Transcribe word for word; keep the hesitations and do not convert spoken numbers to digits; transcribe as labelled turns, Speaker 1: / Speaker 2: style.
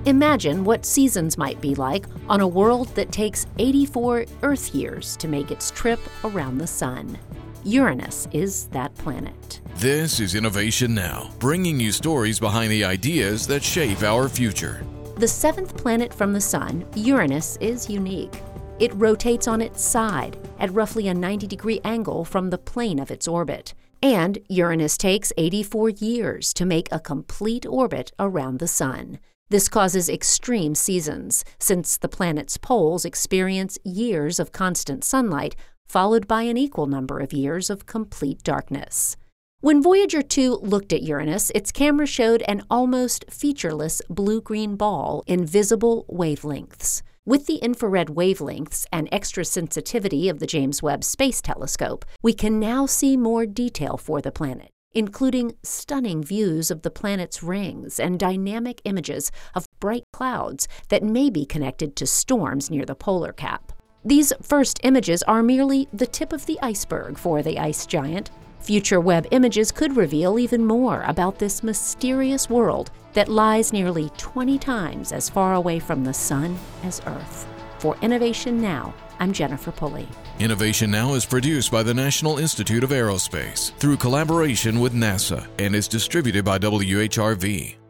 Speaker 1: Imagine what seasons might be like on a world that takes eighty-four Earth years to make its trip around the Sun. Uranus is that planet.
Speaker 2: This is Innovation Now, bringing you stories behind the ideas that shape our future.
Speaker 1: The seventh planet from the Sun, Uranus, is unique. It rotates on its side at roughly a ninety degree angle from the plane of its orbit. And Uranus takes eighty-four years to make a complete orbit around the Sun. This causes extreme seasons, since the planet's poles experience years of constant sunlight, followed by an equal number of years of complete darkness. When Voyager two looked at Uranus, its camera showed an almost featureless blue-green ball in visible wavelengths. With the infrared wavelengths and extra sensitivity of the James Webb Space Telescope, we can now see more detail for the planet, including stunning views of the planet's rings and dynamic images of bright clouds that may be connected to storms near the polar cap. These first images are merely the tip of the iceberg for the ice giant. Future Webb images could reveal even more about this mysterious world that lies nearly twenty times as far away from the Sun as Earth. For Innovation Now, I'm Jennifer Pulley.
Speaker 2: Innovation Now is produced by the National Institute of Aerospace through collaboration with NASA and is distributed by W H R V.